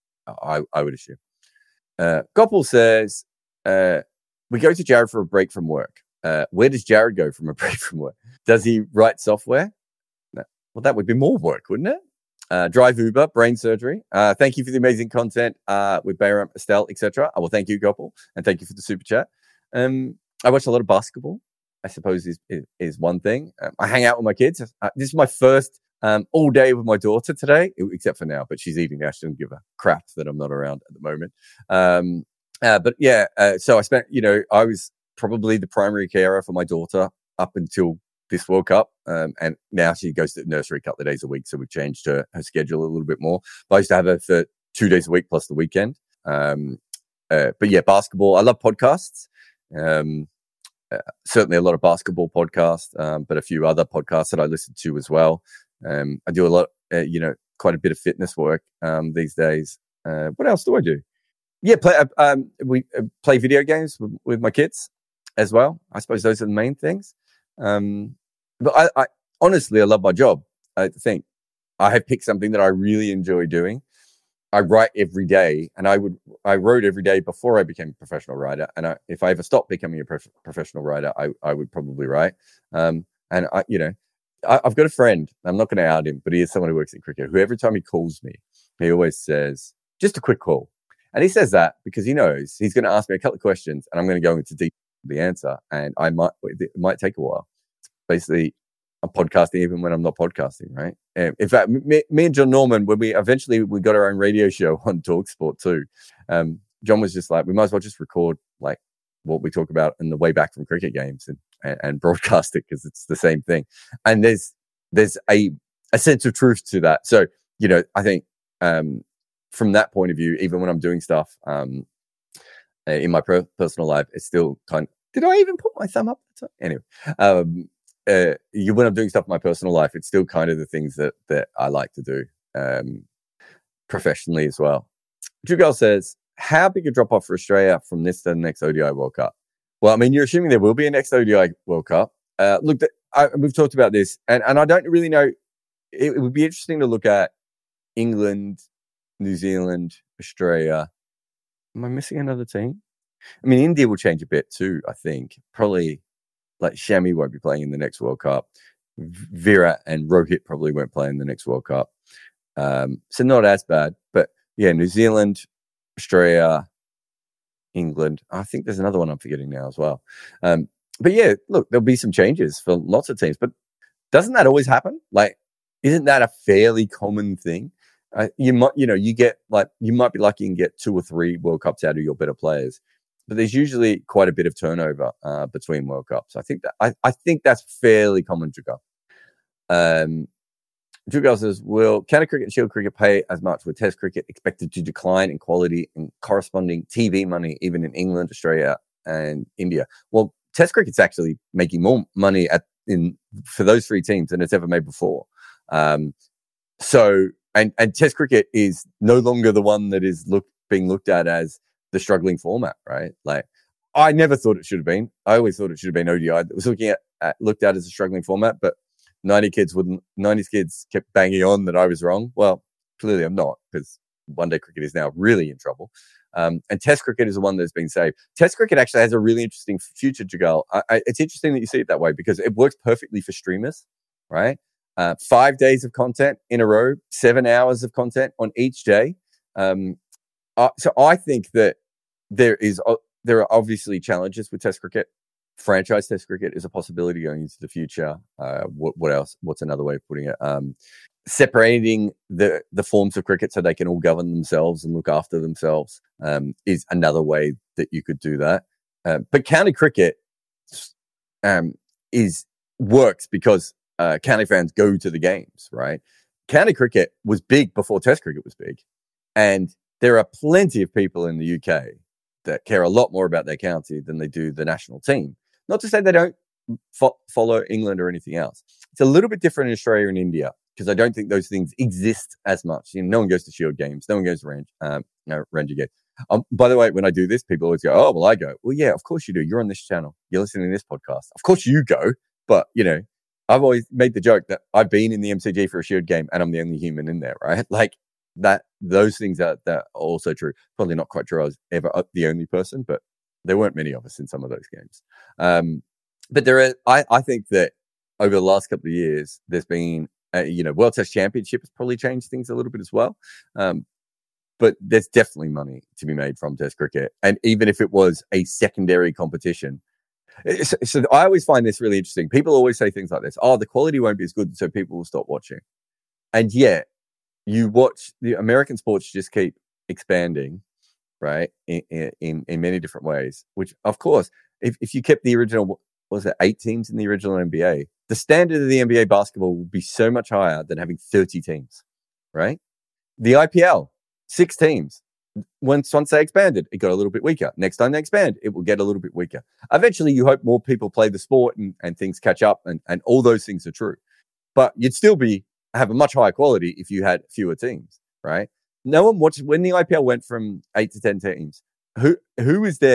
I, I would assume. Uh, Goppel says, uh, we go to Jared for a break from work. Uh, where does Jared go from a break from work? Does he write software? No. Well, that would be more work, wouldn't it? Uh, drive Uber, brain surgery. Uh, thank you for the amazing content uh, with Bayram, Estelle, et cetera. I will thank you, Goppel, and thank you for the super chat. Um, I watch a lot of basketball, I suppose is is, is one thing. Um, I hang out with my kids. Uh, this is my first um, all day with my daughter today, except for now, but she's eating now. She doesn't give a crap that I'm not around at the moment. Um, uh, but yeah, uh, so I spent, you know, I was probably the primary carer for my daughter up until this World Cup. Um, and now she goes to nursery a couple of days a week. So we've changed her, her schedule a little bit more. But I used to have her for two days a week plus the weekend. Um, uh, but yeah, basketball. I love podcasts. Um, uh, certainly a lot of basketball podcasts, um, but a few other podcasts that I listen to as well. Um, I do a lot, uh, you know, quite a bit of fitness work um, these days. Uh, what else do I do? Yeah, play, uh, um, we uh, play video games with, with my kids as well. I suppose those are the main things. Um, but I, I, honestly, I love my job. I think I have picked something that I really enjoy doing. I write every day, and I would I wrote every day before I became a professional writer. And I, if I ever stopped becoming a prof- professional writer, I, I would probably write. Um, and I, you know, I, I've got a friend. I'm not going to out him, but he is someone who works in cricket. Who every time he calls me, he always says, "Just a quick call." And he says that because he knows he's going to ask me a couple of questions, and I'm going to go into deep the answer, and I might it might take a while. It's basically, I'm podcasting even when I'm not podcasting, right? And in fact, me, me and John Norman, when we eventually we got our own radio show on TalkSport too, um, John was just like, we might as well just record like what we talk about in the way back from cricket games and and, and broadcast it because it's the same thing. And there's there's a a sense of truth to that. So you know, I think um, from that point of view, even when I'm doing stuff um, in my per- personal life, it's still kind. Of, did I even put my thumb up? Anyway. Um, Uh, you, when I'm doing stuff in my personal life, it's still kind of the things that that I like to do um, professionally as well. Drew Girl says, how big a drop off for Australia from this to the next O D I World Cup? Well, I mean, you're assuming there will be a next O D I World Cup. Uh, look, the, I, we've talked about this, and, and I don't really know. It, it would be interesting to look at England, New Zealand, Australia. Am I missing another team? I mean, India will change a bit too, I think. Probably. Like Shami won't be playing in the next World Cup. Virat and Rohit probably won't play in the next World Cup. Um, so not as bad. But yeah, New Zealand, Australia, England. I think there's another one I'm forgetting now as well. Um, but yeah, look, there'll be some changes for lots of teams. But doesn't that always happen? Like, isn't that a fairly common thing? Uh, you might, you know, you get like, you might be lucky and get two or three World Cups out of your better players. But there's usually quite a bit of turnover uh, between World Cups. I think that I, I think that's fairly common, Jugal. Um, Jugal says, will county cricket and Shield cricket pay as much with Test cricket expected to decline in quality and corresponding T V money, even in England, Australia, and India? Well, Test cricket's actually making more money at in for those three teams than it's ever made before. Um, so, and and Test cricket is no longer the one that is look being looked at as the struggling format, right? Like, I never thought it should have been. I always thought it should have been O D I. It was looking at, at looked at as a struggling format, but ninety kids wouldn't. nineties kids kept banging on that I was wrong. Well, clearly I'm not, because one day cricket is now really in trouble. Um, and Test cricket is the one that's been saved. Test cricket actually has a really interesting future, Jugal. I, I, it's interesting that you see it that way because it works perfectly for streamers, right? Uh, five days of content in a row, seven hours of content on each day. Um, uh, so I think that there is uh, there are obviously challenges with Test cricket. Franchise Test cricket is a possibility going into the future. Uh, what, what else? What's another way of putting it? Um, separating the the forms of cricket so they can all govern themselves and look after themselves um, is another way that you could do that. Uh, but county cricket um, is works because uh, county fans go to the games, right? County cricket was big before Test cricket was big, and there are plenty of people in the U K that care a lot more about their county than they do the national team. Not to say they don't fo- follow England or anything else. It's a little bit different in Australia and India because I don't think those things exist as much. You know, no one goes to Shield games. No one goes to Range, um, no, Ranger games. Um, by the way, when I do this, people always go, oh, well, I go. Well, yeah, of course you do. You're on this channel. You're listening to this podcast. Of course you go. But, you know, I've always made the joke that I've been in the M C G for a Shield game and I'm the only human in there, right? Like, that those things are that are also true. Probably not quite true. I was ever the only person, but there weren't many of us in some of those games. Um, but there are, I, I think that over the last couple of years, there's been, a, you know, World Test Championship has probably changed things a little bit as well. Um, but there's definitely money to be made from Test cricket. And even if it was a secondary competition, so, so I always find this really interesting. People always say things like this. Oh, the quality won't be as good, so people will stop watching. And yet, you watch the American sports just keep expanding, right? In, in in many different ways, which of course, if, if you kept the original, what was it, eight teams in the original N B A, the standard of the N B A basketball would be so much higher than having thirty teams, right? The I P L, six teams. Once, once they expanded, it got a little bit weaker. Next time they expand, it will get a little bit weaker. Eventually, you hope more people play the sport and, and things catch up and, and all those things are true. But you'd still be have a much higher quality if you had fewer teams, right? No one watched when the I P L went from eight to ten teams. Who who was there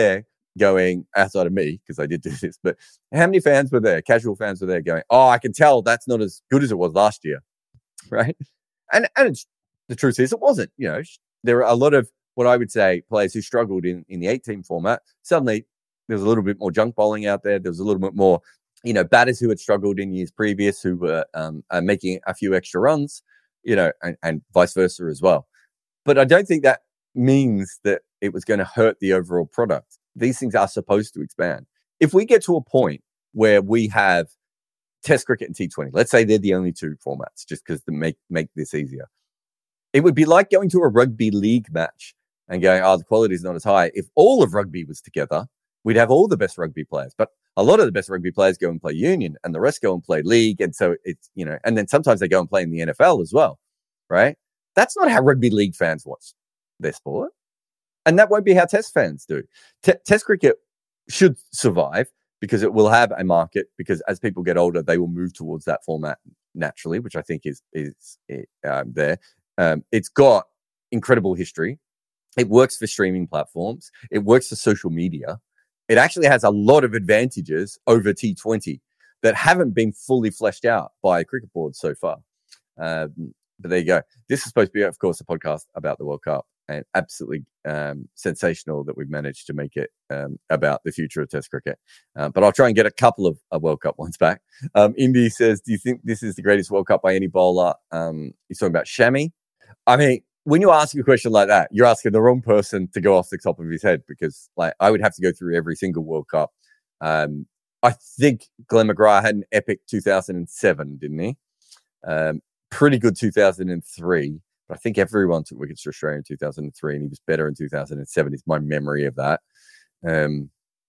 going, outside of me, because I did do this, but how many fans were there, casual fans were there going, oh, I can tell that's not as good as it was last year, right? And and it's, the truth is it wasn't. You know, there are a lot of what I would say players who struggled in, in the eight-team format. Suddenly, there was a little bit more junk bowling out there. There was a little bit more, you know, batters who had struggled in years previous who were um, uh, making a few extra runs, you know, and, and vice versa as well. But I don't think that means that it was going to hurt the overall product. These things are supposed to expand. If we get to a point where we have Test cricket and T twenty, let's say they're the only two formats, just because to make, make this easier, it would be like going to a rugby league match and going, oh, the quality is not as high. If all of rugby was together, we'd have all the best rugby players. But a lot of the best rugby players go and play union and the rest go and play league. And so it's, you know, and then sometimes they go and play in the N F L as well, right? That's not how rugby league fans watch their sport. And that won't be how Test fans do. T- test cricket should survive because it will have a market, because as people get older, they will move towards that format naturally, which I think is, is um, there. Um, it's got incredible history. It works for streaming platforms. It works for social media. It actually has a lot of advantages over T twenty that haven't been fully fleshed out by cricket boards so far. Um, but there you go. This is supposed to be, of course, a podcast about the World Cup, and absolutely um, sensational that we've managed to make it um, about the future of Test cricket. Um, but I'll try and get a couple of uh, World Cup ones back. Um, Indy says, do you think this is the greatest World Cup by any bowler? Um, he's talking about Shami. I mean, when you ask a question like that, you're asking the wrong person to go off the top of his head, because like I would have to go through every single World Cup. Um, I think Glenn McGrath had an epic two thousand seven, didn't he? Um, pretty good two thousand three. But I think everyone took wickets for Australia in two thousand three, and he was better in two thousand seven. Is my memory of that. Um,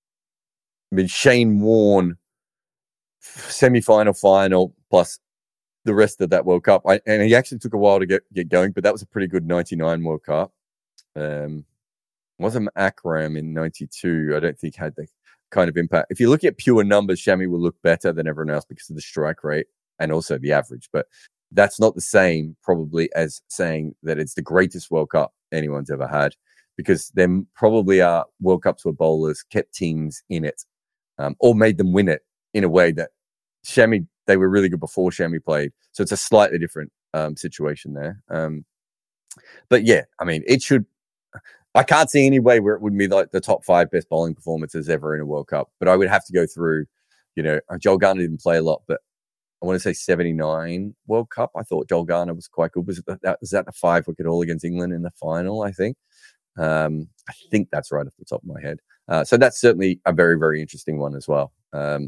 I mean, Shane Warne, semi-final, final, plus the rest of that World Cup. I, and he actually took a while to get, get going, but that was a pretty good ninety-nine World Cup. Um, wasn't Akram in ninety-two, I don't think had the kind of impact. If you look at pure numbers, Shami will look better than everyone else because of the strike rate and also the average. But that's not the same probably as saying that it's the greatest World Cup anyone's ever had, because there probably are World Cups where bowlers kept teams in it um, or made them win it in a way that Shami, they were really good before Shami played. So it's a slightly different um, situation there. Um, but yeah, I mean, it should, I can't see any way where it would be like the top five best bowling performances ever in a World Cup, but I would have to go through, you know, Joel Garner didn't play a lot, but I want to say seventy-nine World Cup. I thought Joel Garner was quite good. Was it that, was that the five wicket haul against England in the final, I think? Um, I think that's right off the top of my head. Uh, so that's certainly a very, very interesting one as well. Um,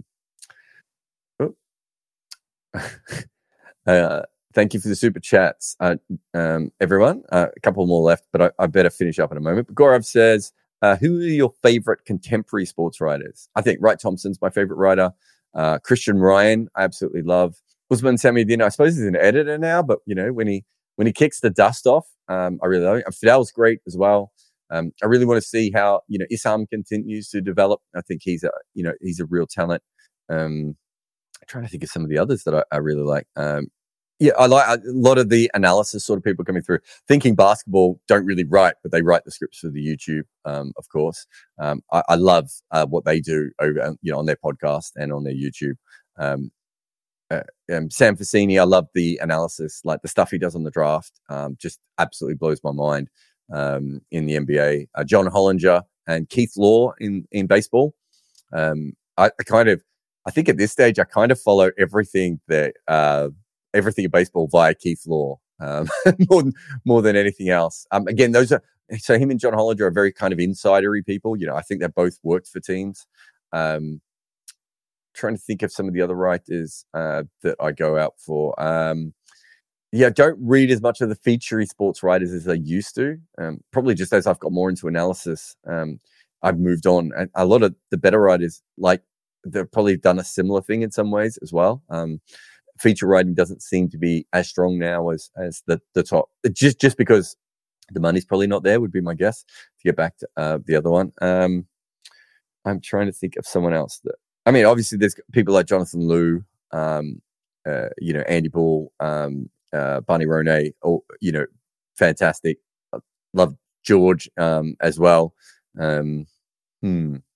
uh, thank you for the super chats, uh, um, everyone. Uh, a couple more left, but I, I better finish up in a moment. But Gaurav says, uh, who are your favorite contemporary sports writers? I think Wright Thompson's my favorite writer. Uh, Christian Ryan, I absolutely love. Usman Samiuddin, I suppose he's an editor now, but you know, when he when he kicks the dust off, um, I really love it. And Fidel's great as well. Um, I really want to see how, you know, Issam continues to develop. I think he's a, you know, he's a real talent. Um, I'm trying to think of some of the others that I, I really like. Um, yeah, I like a lot of the analysis sort of people coming through. Thinking Basketball don't really write, but they write the scripts for the YouTube, um, of course. Um, I, I love uh, what they do over, you know, on their podcast and on their YouTube. Um, uh, um, Sam Fassini, I love the analysis, like the stuff he does on the draft. Um, just absolutely blows my mind um, in the N B A. Uh, John Hollinger and Keith Law in in baseball. Um, I, I kind of, I think at this stage, I kind of follow everything that. Uh, everything in baseball via Keith Law, um, more than, more than anything else. Um, again, those are, so him and John Hollinger are very kind of insidery people. You know, I think they both worked for teams. Um, trying to think of some of the other writers, uh, that I go out for. Um, yeah, don't read as much of the featurey sports writers as I used to. Um, probably just as I've got more into analysis, um, I've moved on. And a lot of the better writers, like, they've probably done a similar thing in some ways as well. Um, feature writing doesn't seem to be as strong now as as the the top, just just because the money's probably not there, would be my guess. To get back to uh, the other one, um, I'm trying to think of someone else that, I mean, obviously there's people like Jonathan Liu, um, uh, you know, Andy Bull, um, uh, Barney Ronay, or, you know, fantastic. I love George um, as well. Um, hmm.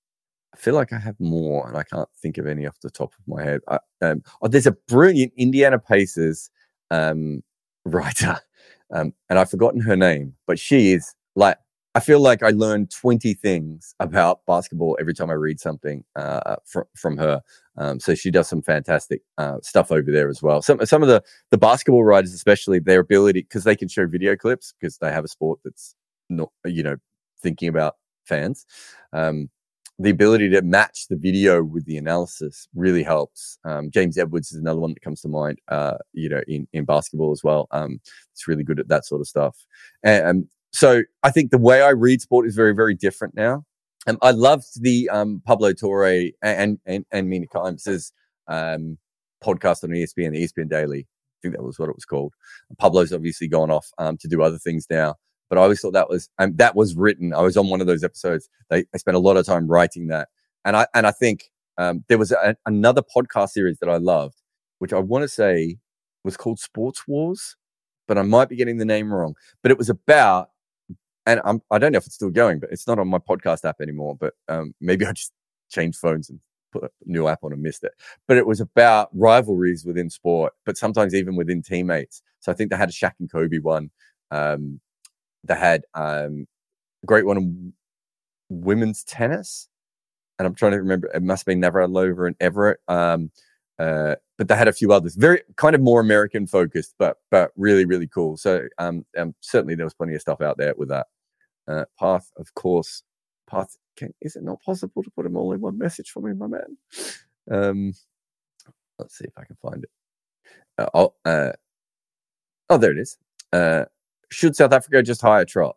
I feel like I have more, and I can't think of any off the top of my head. I, um, oh, there's a brilliant Indiana Pacers um, writer, um, and I've forgotten her name, but she is like, I feel like I learn twenty things about basketball every time I read something uh, from from her. Um, so she does some fantastic uh, stuff over there as well. Some some of the the basketball writers, especially their ability, because they can show video clips because they have a sport that's not, you know, thinking about fans. Um, the ability to match the video with the analysis really helps. Um, James Edwards is another one that comes to mind, uh, you know, in, in basketball as well. Um, it's really good at that sort of stuff. And um, so I think the way I read sport is very, very different now. Um, I loved the um, Pablo Torre and, and, and Mina Kimes' um, podcast on E S P N, the E S P N Daily. I think that was what it was called. Pablo's obviously gone off um, to do other things now. But I always thought that was um, that was written. I was on one of those episodes. They, I spent a lot of time writing that, and I and I think um, there was a, another podcast series that I loved, which I want to say was called Sports Wars, but I might be getting the name wrong. But it was about, and I'm, I don't know if it's still going, but it's not on my podcast app anymore. But um, maybe I just changed phones and put a new app on and missed it. But it was about rivalries within sport, but sometimes even within teammates. So I think they had a Shaq and Kobe one. Um, They had um, a great one on women's tennis. And I'm trying to remember, it must have been Navratilova and Everett. Um, uh, but they had a few others, very kind of more American focused, but but really, really cool. So um, um, certainly there was plenty of stuff out there with that. Uh, Path, of course. Path, can, is it not possible to put them all in one message for me, my man? Um, let's see if I can find it. Uh, oh, uh, oh, there it is. Uh, Should South Africa just hire Trot?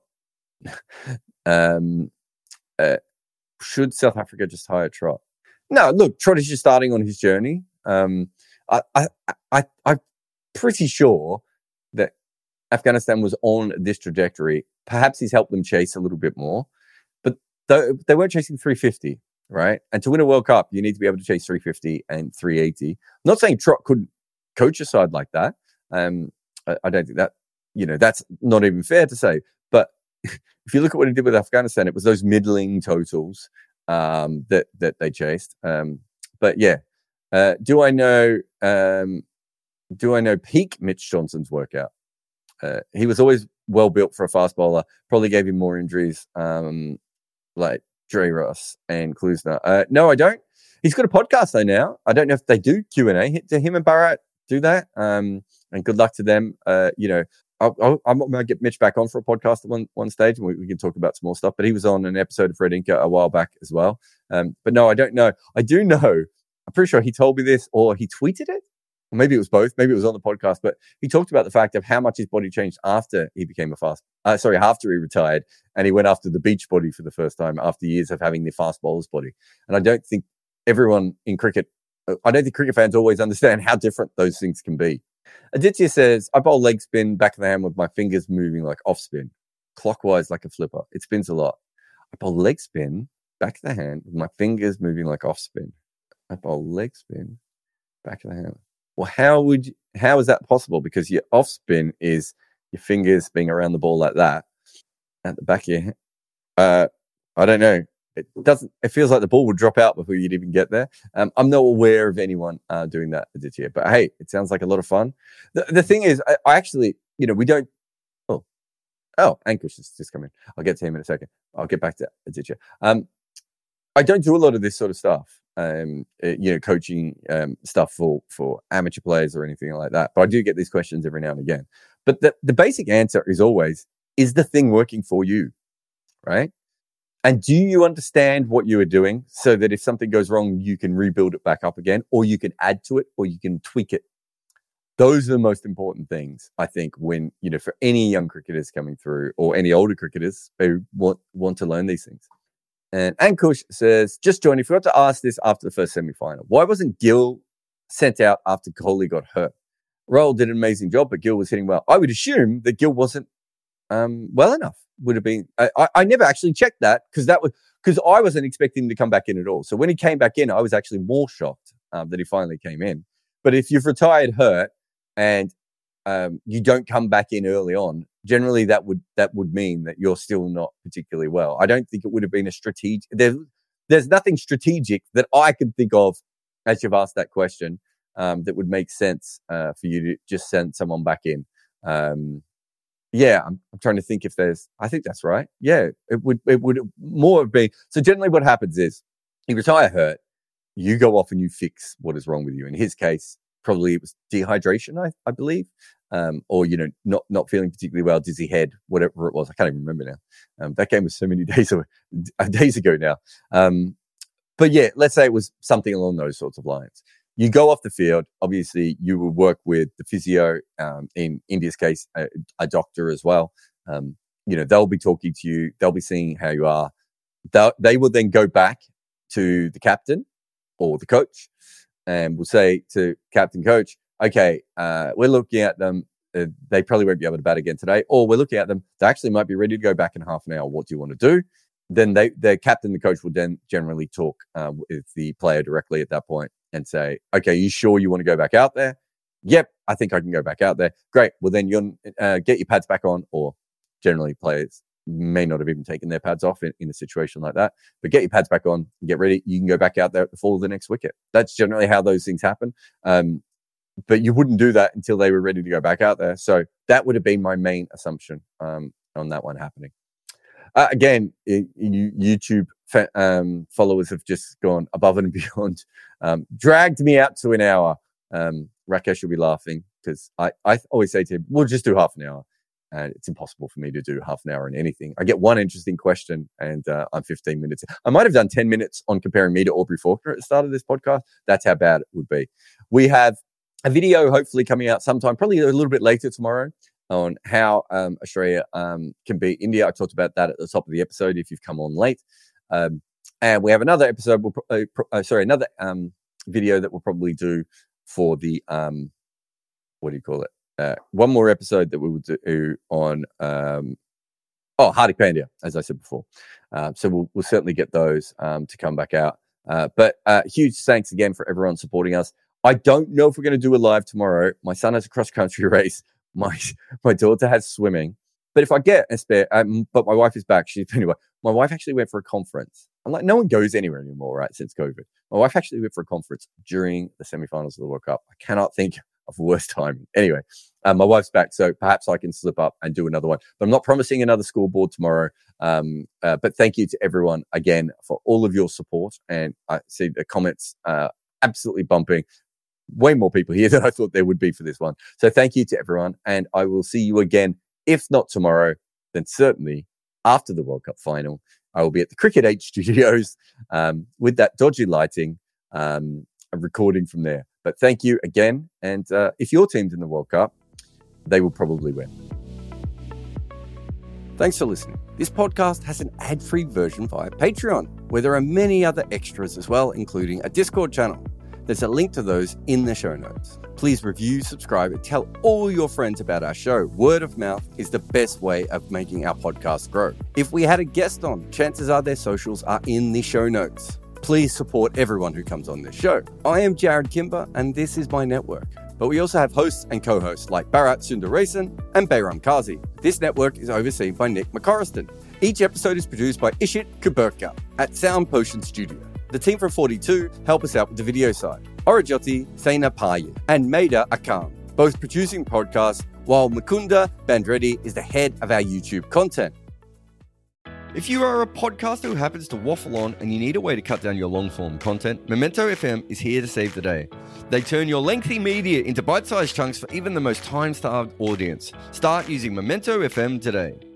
um, uh, should South Africa just hire Trot? No, look, Trot is just starting on his journey. Um, I, I, I, I'm pretty sure that Afghanistan was on this trajectory. Perhaps he's helped them chase a little bit more, but they, they weren't chasing three fifty, right? And to win a World Cup, you need to be able to chase three fifty and three eighty. I'm not saying Trot couldn't coach a side like that. Um, I, I don't think that. You know, that's not even fair to say. But if you look at what he did with Afghanistan, it was those middling totals um, that that they chased. Um, but yeah, uh, do I know? Um, do I know peak Mitch Johnson's workout? Uh, he was always well built for a fast bowler. Probably gave him more injuries, um, like Dre Ross and Klusner. Uh, no, I don't. He's got a podcast though now. I don't know if they do Q and A. Do him and Bharat do that? Um, and good luck to them. Uh, you know. I'll, I'll, I'm going to get Mitch back on for a podcast at one, one stage and we, we can talk about some more stuff. But he was on an episode of Fred Inca a while back as well. Um, but no, I don't know. I do know. I'm pretty sure he told me this or he tweeted it. Or maybe it was both. Maybe it was on the podcast. But he talked about the fact of how much his body changed after he became a fast. Uh, sorry, after he retired. And he went after the beach body for the first time after years of having the fast bowler's body. And I don't think everyone in cricket, I don't think cricket fans always understand how different those things can be. Aditya says, I bowl leg spin back of the hand with my fingers moving like off spin, clockwise like a flipper. It spins a lot. I bowl leg spin back of the hand with my fingers moving like off spin. I bowl leg spin back of the hand. Well, how would you, how is that possible? Because your off spin is your fingers being around the ball like that at the back of your hand. Uh, I don't know. It doesn't. It feels like the ball would drop out before you'd even get there. Um, I'm not aware of anyone uh, doing that this year, but hey, it sounds like a lot of fun. The, the thing is, I, I actually, you know, we don't. Oh, oh, Ankush has just come in. I'll get to him in a second. I'll get back to Aditya. Um, I don't do a lot of this sort of stuff. Um, uh, you know, coaching um, stuff for for amateur players or anything like that. But I do get these questions every now and again. But the the basic answer is always: is the thing working for you? Right? And do you understand what you are doing so that if something goes wrong, you can rebuild it back up again, or you can add to it, or you can tweak it? Those are the most important things, I think, when, you know, for any young cricketers coming through or any older cricketers who want, want to learn these things. And Ankush says, just joined. I forgot to ask this after the first semi-final. Why wasn't Gill sent out after Kohli got hurt? Rahul did an amazing job, but Gill was hitting well. I would assume that Gill wasn't um, well enough. Would have been. I, I, I never actually checked that because that was because I wasn't expecting him to come back in at all. So when he came back in, I was actually more shocked um, that he finally came in. But if you've retired hurt and um, you don't come back in early on, generally that would that would mean that you're still not particularly well. I don't think it would have been a strategic. There, there's nothing strategic that I can think of as you've asked that question um, that would make sense uh, for you to just send someone back in. Um, yeah, I'm, I'm trying to think if there's, I think that's right. Yeah, it would, it would more be. So generally what happens is you retire hurt, you go off and you fix what is wrong with you. In his case, probably it was dehydration, I, I believe. Um, or, you know, not, not feeling particularly well, dizzy head, whatever it was. I can't even remember now. Um, that game was so many days, ago, days ago now. Um, but yeah, let's say it was something along those sorts of lines. You go off the field. Obviously, you will work with the physio, um, in India's case, a, a doctor as well. Um, you know, they'll be talking to you. They'll be seeing how you are. They'll, they will then go back to the captain or the coach and will say to captain, coach, okay, uh, we're looking at them. Uh, they probably won't be able to bat again today. Or we're looking at them. They actually might be ready to go back in half an hour. What do you want to do? Then they, the captain, the coach will then generally talk uh, with the player directly at that point and say, okay, you sure you want to go back out there? Yep, I think I can go back out there. Great. Well, then you'll uh, get your pads back on, or generally players may not have even taken their pads off in, in a situation like that. But get your pads back on and get ready. You can go back out there at the fall of the next wicket. That's generally how those things happen. Um, But you wouldn't do that until they were ready to go back out there. So that would have been my main assumption um, on that one happening. Uh, again, it, you, YouTube fa- um, followers have just gone above and beyond, um, dragged me out to an hour. Um, Rakesh will be laughing because I, I always say to him, we'll just do half an hour. And it's impossible for me to do half an hour on anything. I get one interesting question and uh, I'm fifteen minutes. I might have done ten minutes on comparing me to Aubrey Faulkner at the start of this podcast. That's how bad it would be. We have a video hopefully coming out sometime, probably a little bit later tomorrow, on how um, Australia um, can beat India. I talked about that at the top of the episode if you've come on late. Um, and we have another episode, we'll, uh, uh, sorry, another um, video that we'll probably do for the, um, what do you call it? Uh, one more episode that we will do on, um, oh, Hardik Pandya, as I said before. Uh, so we'll, we'll certainly get those um, to come back out. Uh, but uh, huge thanks again for everyone supporting us. I don't know if we're going to do a live tomorrow. My son has a cross-country race. My my daughter has swimming. But if I get a spare, um, but my wife is back. She's anyway. My wife actually went for a conference. I'm like, no one goes anywhere anymore, right? Since COVID, my wife actually went for a conference during the semi-finals of the World Cup. I cannot think of worse timing. Anyway, um, my wife's back, so perhaps I can slip up and do another one. But I'm not promising another scoreboard tomorrow. Um, uh, but thank you to everyone again for all of your support. And I see the comments uh, absolutely bumping. Way more people here than I thought there would be for this one. So thank you to everyone. And I will see you again, if not tomorrow, then certainly after the World Cup final. I will be at the Cricket H Studios um, with that dodgy lighting, um, recording from there. But thank you again. And uh, if your team's in the World Cup, they will probably win. Thanks for listening. This podcast has an ad-free version via Patreon, where there are many other extras as well, including a Discord channel. There's a link to those in the show notes. Please review, subscribe, and tell all your friends about our show. Word of mouth is the best way of making our podcast grow. If we had a guest on, chances are their socials are in the show notes. Please support everyone who comes on this show. I am Jared Kimber, and this is my network. But we also have hosts and co-hosts like Bharat Sundaresan and Bayram Kazi. This network is overseen by Nick McCorriston. Each episode is produced by Ishit Kuberka at Sound Potion Studio. The team from forty-two help us out with the video side. Orajoti, Saina Paye, and Maida Akam, both producing podcasts, while Mukunda Bandreddy is the head of our YouTube content. If you are a podcaster who happens to waffle on and you need a way to cut down your long-form content, Memento F M is here to save the day. They turn your lengthy media into bite-sized chunks for even the most time-starved audience. Start using Memento F M today.